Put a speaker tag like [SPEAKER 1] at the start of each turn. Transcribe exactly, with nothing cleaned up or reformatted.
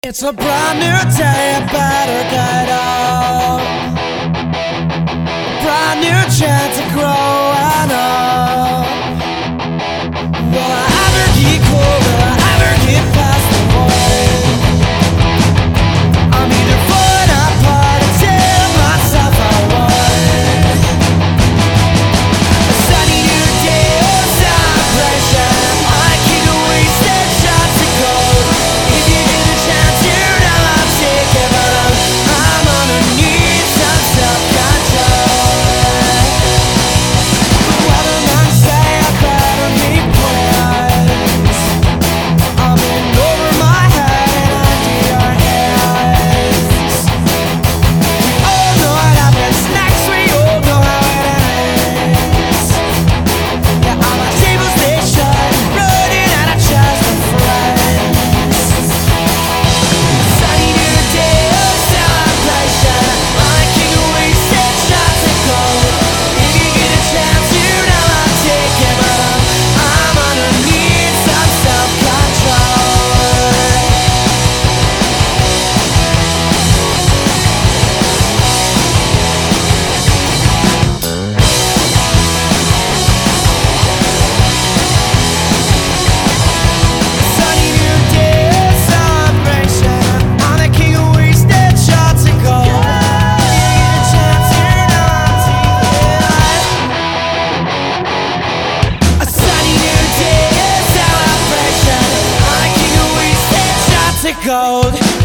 [SPEAKER 1] It's a brand new day, I better get up. Brand new chance to grow and up. Will I ever get cool? Will I ever get past the point? I'm either falling apart or telling myself I won. A sunny new day of celebration. I keep wasting shots of gold. If you get a chance, you know I'll take it, but I'm, I'm gonna need some self-control. The weatherman say I better make plans. I'm in over my head and under your hands. We all know what happens next, we all know how it ends. Yeah, all my tables they shut, running out of chance for friends. Sunny new day of celebration. I can't wasted shots of gold. If you get a chance, you know I'll take it, but I'm, I'm gonna need some self-control. Sunny new day of celebration. I'm the king of wasted shots of gold. If you get a chance, you know I'll take it. A sunny new day of celebration. I'm the king of wasted shots of gold.